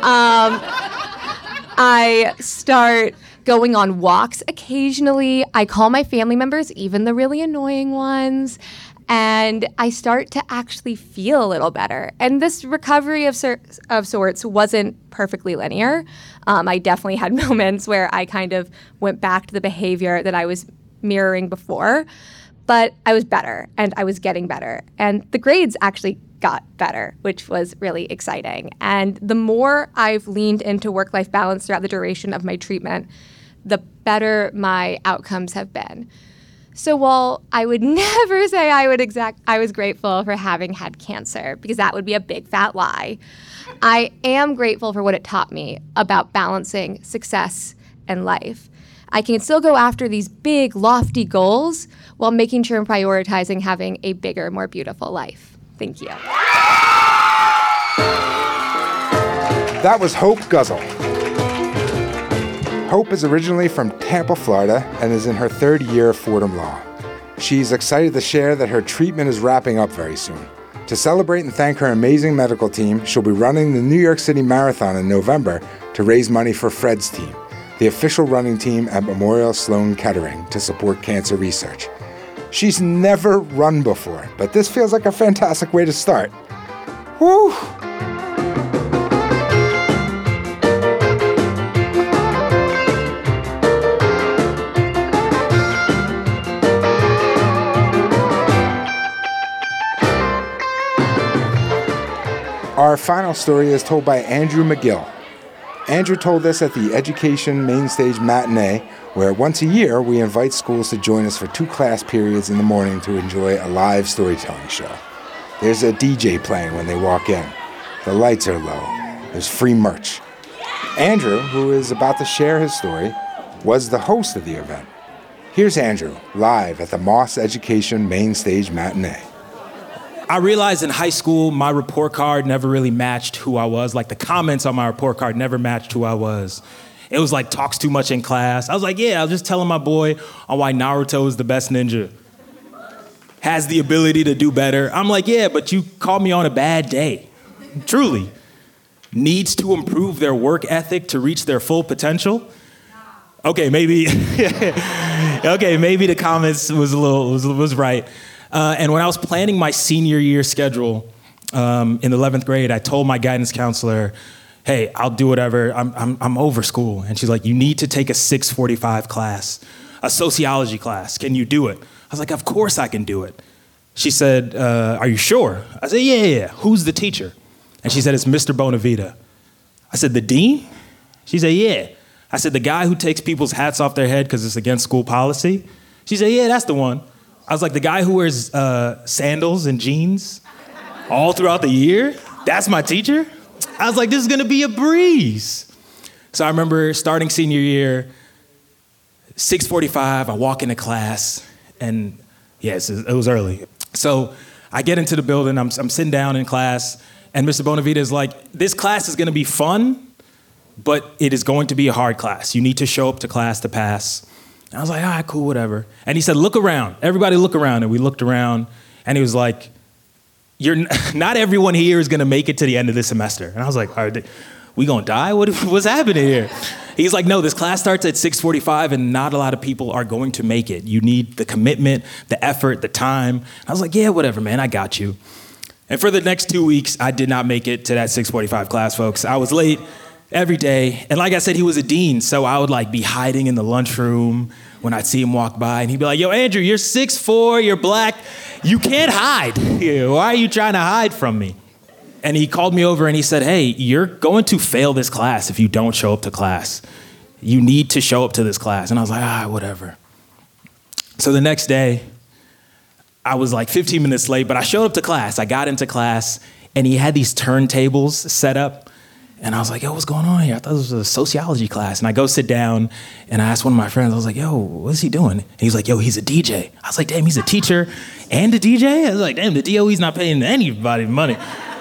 I start going on walks occasionally. I call my family members, even the really annoying ones, and I start to actually feel a little better. And this recovery of sorts wasn't perfectly linear. I definitely had moments where I kind of went back to the behavior that I was mirroring before. But I was better, and I was getting better. And the grades actually got better, which was really exciting. And the more I've leaned into work-life balance throughout the duration of my treatment, the better my outcomes have been. So while I would never say I was grateful for having had cancer, because that would be a big fat lie, I am grateful for what it taught me about balancing success and life. I can still go after these big, lofty goals while making sure I'm prioritizing having a bigger, more beautiful life. Thank you. That was Hope Guzzle. Hope is originally from Tampa, Florida, and is in her 3rd year of Fordham Law. She's excited to share that her treatment is wrapping up very soon. To celebrate and thank her amazing medical team, she'll be running the New York City Marathon in November to raise money for Fred's team, the official running team at Memorial Sloan Kettering to support cancer research. She's never run before, but this feels like a fantastic way to start. Woo! Our final story is told by Andrew McGill. Andrew told this at the Education Mainstage Matinee, where once a year we invite schools to join us for 2 class periods in the morning to enjoy a live storytelling show. There's a DJ playing when they walk in. The lights are low. There's free merch. Andrew, who is about to share his story, was the host of the event. Here's Andrew, live at the Moss Education Mainstage Matinee. I realized in high school, my report card never really matched who I was. Like, the comments on my report card never matched who I was. It was like, talks too much in class. I was like, yeah, I was just telling my boy on why Naruto is the best ninja. Has the ability to do better. I'm like, yeah, but you called me on a bad day. Truly. Needs to improve their work ethic to reach their full potential. Okay, maybe the comments was right. And when I was planning my senior year schedule in 11th grade, I told my guidance counselor, hey, I'll do whatever. I'm over school. And she's like, you need to take a 6:45 class, a sociology class. Can you do it? I was like, of course I can do it. She said, are you sure? I said, yeah. Who's the teacher? And she said, it's Mr. Bonavita. I said, the dean? She said, yeah. I said, the guy who takes people's hats off their head because it's against school policy? She said, yeah, that's the one. I was like, the guy who wears sandals and jeans all throughout the year? That's my teacher? I was like, this is gonna be a breeze. So I remember starting senior year, 6:45, I walk into class, and yes, it was early. So I get into the building, I'm sitting down in class, and Mr. Bonavita is like, this class is gonna be fun, but it is going to be a hard class. You need to show up to class to pass. And I was like, all right, cool, whatever. And he said, look around. Everybody look around. And we looked around, and he was like, not everyone here is going to make it to the end of this semester. And I was like, are we going to die? What's happening here? He's like, no, this class starts at 6:45, and not a lot of people are going to make it. You need the commitment, the effort, the time. And I was like, yeah, whatever, man, I got you. And for the next 2 weeks, I did not make it to that 6:45 class, folks. I was late every day. And like I said, he was a dean, so I would like be hiding in the lunchroom when I'd see him walk by, and he'd be like, yo, Andrew, you're 6'4", you're black, you can't hide. Why are you trying to hide from me? And he called me over and he said, hey, you're going to fail this class if you don't show up to class. You need to show up to this class. And I was like, whatever. So the next day, I was like 15 minutes late, but I showed up to class. I got into class, and he had these turntables set up. And I was like, yo, what's going on here? I thought this was a sociology class. And I go sit down, and I asked one of my friends, I was like, yo, what's he doing? And he's like, yo, he's a DJ. I was like, damn, he's a teacher and a DJ? I was like, damn, the DOE's not paying anybody money.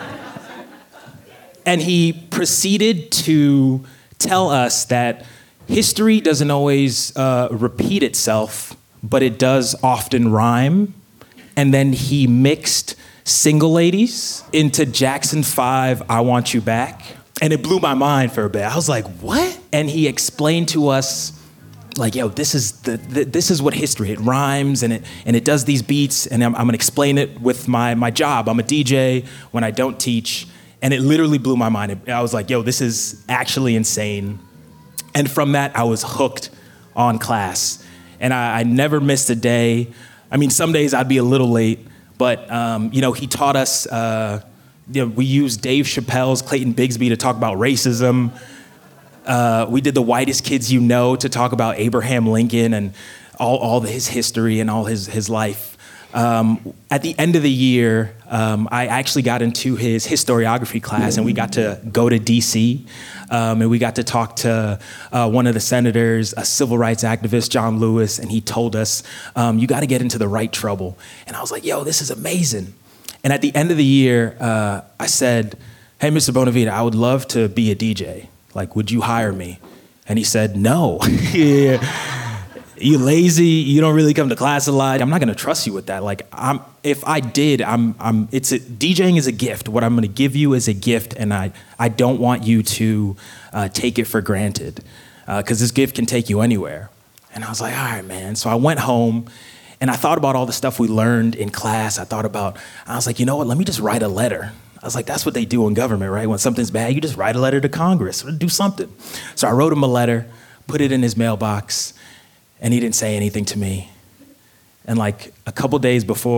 And he proceeded to tell us that history doesn't always repeat itself, but it does often rhyme. And then he mixed Single Ladies into Jackson 5, I Want You Back. And it blew my mind for a bit. I was like, what? And he explained to us, like, yo, this is what history, it rhymes and it does these beats, and I'm gonna explain it with my job. I'm a DJ when I don't teach. And it literally blew my mind. I was like, yo, this is actually insane. And from that, I was hooked on class. And I never missed a day. I mean, some days I'd be a little late, but he taught us, we used Dave Chappelle's Clayton Bigsby to talk about racism. We did The Whitest Kids You Know to talk about Abraham Lincoln and all his history and all his life. At the end of the year, I actually got into his historiography class, and we got to go to D.C., and we got to talk to one of the senators, a civil rights activist, John Lewis, and he told us, you got to get into the right trouble. And I was like, yo, this is amazing. And at the end of the year, I said, hey, Mr. Bonavita, I would love to be a DJ. Like, would you hire me? And he said, no. You lazy, you don't really come to class a lot. I'm not gonna trust you with that. Like, if I did, DJing is a gift. What I'm gonna give you is a gift, and I don't want you to take it for granted, because this gift can take you anywhere. And I was like, all right, man. So I went home, and I thought about all the stuff we learned in class. I was like, you know what, let me just write a letter. I was like, that's what they do in government, right? When something's bad, you just write a letter to Congress or do something. So I wrote him a letter, put it in his mailbox, and he didn't say anything to me. And like a couple days before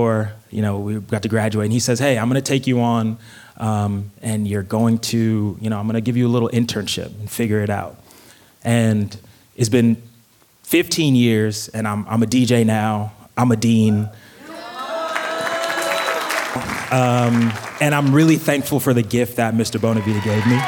we got to graduate, and he says, hey, I'm going to take you on, and you're going to, I'm going to give you a little internship and figure it out. And it's been 15 years, and I'm a DJ now. I'm a dean. And I'm really thankful for the gift that Mr. Bonavita gave me.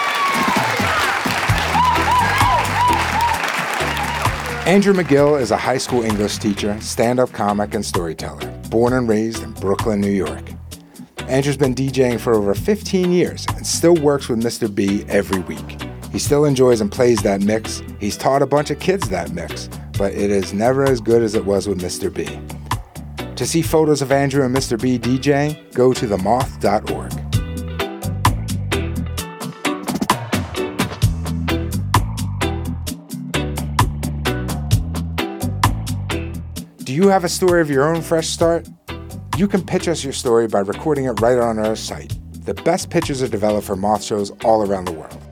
Andrew McGill is a high school English teacher, stand-up comic, and storyteller, born and raised in Brooklyn, New York. Andrew's been DJing for over 15 years and still works with Mr. B every week. He still enjoys and plays that mix. He's taught a bunch of kids that mix, but it is never as good as it was with Mr. B. To see photos of Andrew and Mr. B DJing, go to themoth.org. Do you have a story of your own fresh start? You can pitch us your story by recording it right on our site. The best pitches are developed for Moth shows all around the world.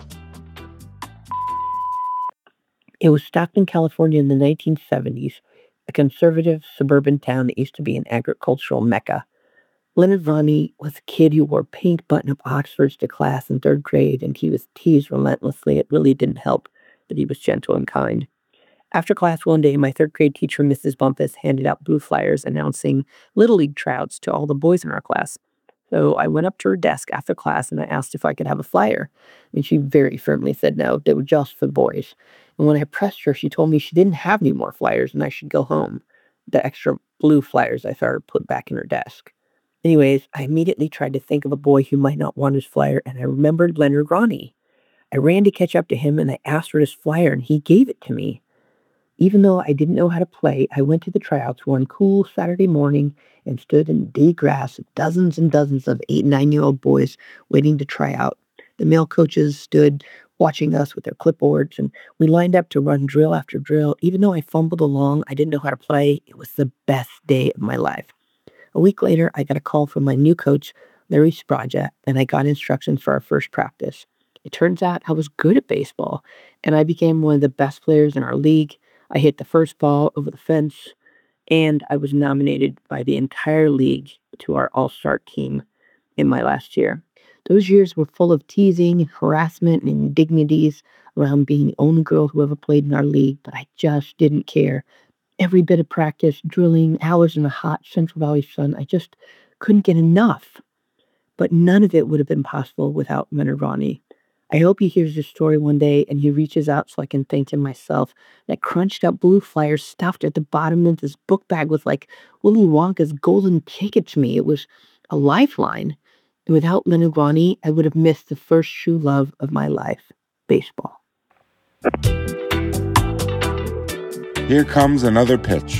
It was Stockton, California in the 1970s, a conservative suburban town that used to be an agricultural mecca. Leonard Ronnie was a kid who wore pink button-up Oxfords to class in 3rd grade, and he was teased relentlessly. It really didn't help that he was gentle and kind. After class one day, my 3rd grade teacher, Mrs. Bumpus, handed out blue flyers announcing Little League tryouts to all the boys in our class. So I went up to her desk after class and I asked if I could have a flyer. And she very firmly said no, they were just for boys. And when I pressed her, she told me she didn't have any more flyers and I should go home. The extra blue flyers I saw her put back in her desk. Anyways, I immediately tried to think of a boy who might not want his flyer, and I remembered Leonard Ronnie. I ran to catch up to him and I asked for his flyer and he gave it to me. Even though I didn't know how to play, I went to the tryouts one cool Saturday morning and stood in the grass with dozens and dozens of 8 and 9-year-old boys waiting to try out. The male coaches stood watching us with their clipboards, and we lined up to run drill after drill. Even though I fumbled along, I didn't know how to play. It was the best day of my life. A week later, I got a call from my new coach, Larry Spraja, and I got instructions for our first practice. It turns out I was good at baseball, and I became one of the best players in our league. I hit the first ball over the fence, and I was nominated by the entire league to our all-star team in my last year. Those years were full of teasing, harassment, and indignities around being the only girl who ever played in our league, but I just didn't care. Every bit of practice, drilling, hours in the hot Central Valley sun, I just couldn't get enough. But none of it would have been possible without Leonard Ronnie. I hope he hears this story one day and he reaches out so I can thank him myself. That crunched up blue flyer stuffed at the bottom of this book bag was like Willy Wonka's golden ticket to me. It was a lifeline. And without Leonard Ronnie, I would have missed the first true love of my life, baseball. Here comes another pitch.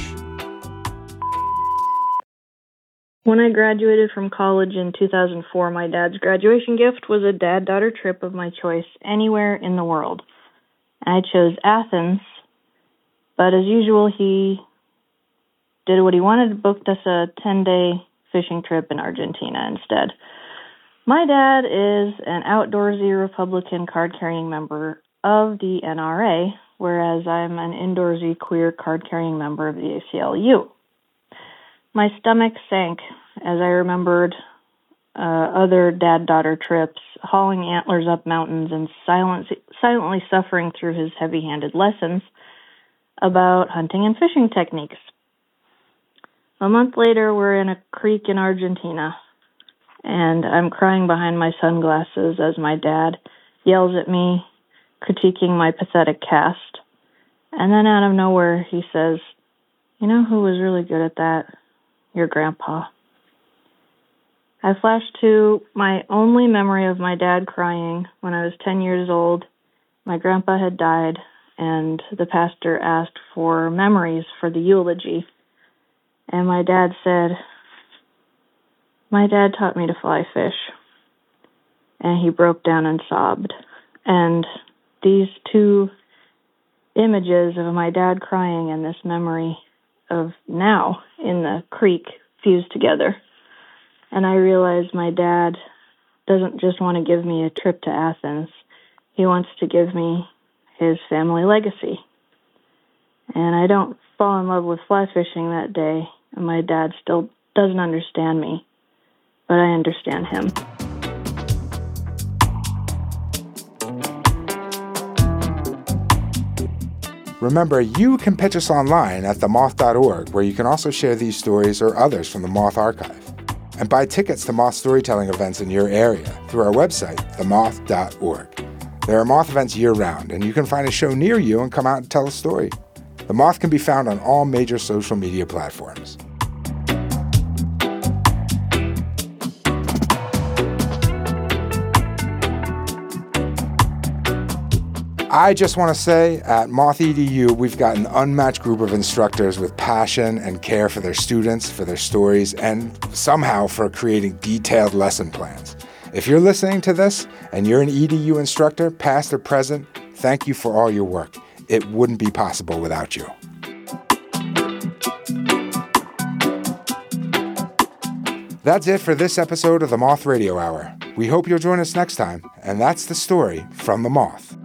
When I graduated from college in 2004, my dad's graduation gift was a dad-daughter trip of my choice anywhere in the world. I chose Athens, but as usual, he did what he wanted, booked us a 10-day fishing trip in Argentina instead. My dad is an outdoorsy Republican card-carrying member of the NRA, whereas I'm an indoorsy queer card-carrying member of the ACLU. My stomach sank as I remembered other dad-daughter trips, hauling antlers up mountains and silently suffering through his heavy-handed lessons about hunting and fishing techniques. A month later, we're in a creek in Argentina, and I'm crying behind my sunglasses as my dad yells at me, critiquing my pathetic cast. And then out of nowhere, he says, "You know who was really good at that? Your grandpa." I flashed to my only memory of my dad crying when I was 10 years old. My grandpa had died, and the pastor asked for memories for the eulogy. And my dad said, "My dad taught me to fly fish." And he broke down and sobbed. And these two images of my dad crying and this memory of now in the creek fused together. And I realized my dad doesn't just want to give me a trip to Athens. He wants to give me his family legacy. And I don't fall in love with fly fishing that day, and my dad still doesn't understand me, but I understand him. Remember, you can pitch us online at themoth.org, where you can also share these stories or others from the Moth Archive. And buy tickets to Moth storytelling events in your area through our website, themoth.org. There are Moth events year-round, and you can find a show near you and come out and tell a story. The Moth can be found on all major social media platforms. I just want to say, at Moth EDU, we've got an unmatched group of instructors with passion and care for their students, for their stories, and somehow for creating detailed lesson plans. If you're listening to this and you're an EDU instructor, past or present, thank you for all your work. It wouldn't be possible without you. That's it for this episode of the Moth Radio Hour. We hope you'll join us next time, and that's the story from the Moth.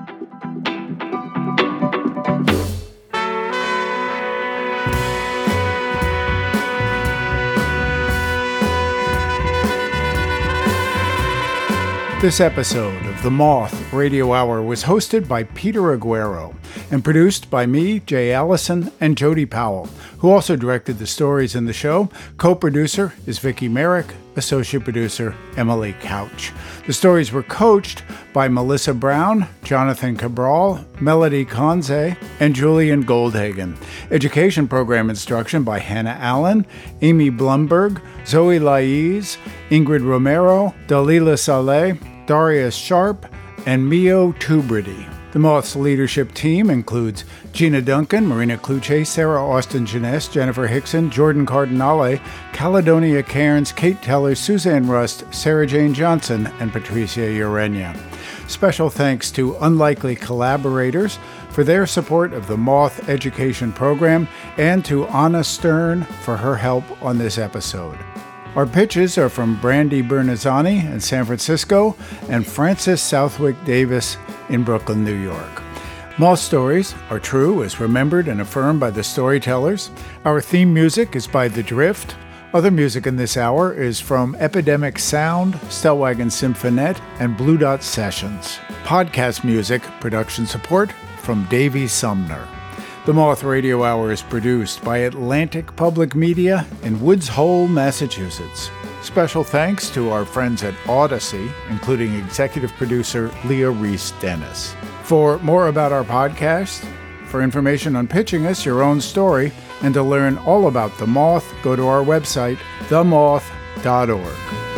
This episode of The Moth Radio Hour was hosted by Peter Aguero and produced by me, Jay Allison, and Jody Powell, who also directed the stories in the show. Co-producer is Vicki Merrick, associate producer Emily Couch. The stories were coached by Melissa Brown, Jonathan Cabral, Melody Conze, and Julian Goldhagen. Education program instruction by Hannah Allen, Amy Blumberg, Zoe Laiz, Ingrid Romero, Dalila Saleh, Darius Sharp, and Mio Tubridy. The Moth's leadership team includes Gina Duncan, Marina Kluche, Sarah Austin Jeunesse, Jennifer Hickson, Jordan Cardinale, Caledonia Cairns, Kate Teller, Suzanne Rust, Sarah Jane Johnson, and Patricia Urenia. Special thanks to unlikely collaborators for their support of the Moth Education Program, and to Anna Stern for her help on this episode. Our pitches are from Brandy Bernazzani in San Francisco and Frances Southwick Davis in Brooklyn, New York. Moth stories are true as remembered and affirmed by the storytellers. Our theme music is by The Drift. Other music in this hour is from Epidemic Sound, Stellwagen Symphonette, and Blue Dot Sessions. Podcast music production support from Davey Sumner. The Moth Radio Hour is produced by Atlantic Public Media in Woods Hole, Massachusetts. Special thanks to our friends at Odyssey, including executive producer Leah Reese-Dennis. For more about our podcast, for information on pitching us your own story, and to learn all about The Moth, go to our website, themoth.org.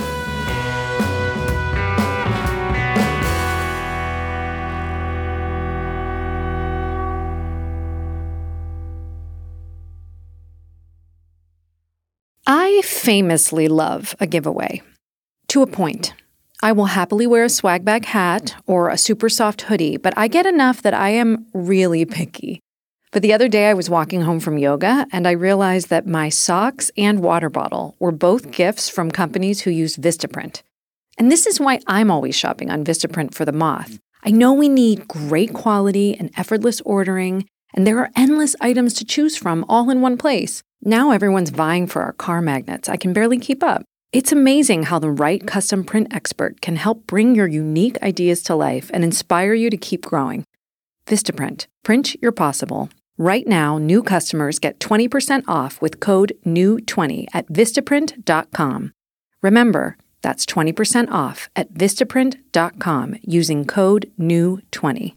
I famously love a giveaway. To a point. I will happily wear a swag bag hat or a super soft hoodie, but I get enough that I am really picky. But the other day I was walking home from yoga and I realized that my socks and water bottle were both gifts from companies who use Vistaprint. And this is why I'm always shopping on Vistaprint for the Moth. I know we need great quality and effortless ordering, and there are endless items to choose from all in one place. Now everyone's vying for our car magnets. I can barely keep up. It's amazing how the right custom print expert can help bring your unique ideas to life and inspire you to keep growing. Vistaprint. Print your possible. Right now, new customers get 20% off with code NEW20 at Vistaprint.com. Remember, that's 20% off at Vistaprint.com using code NEW20.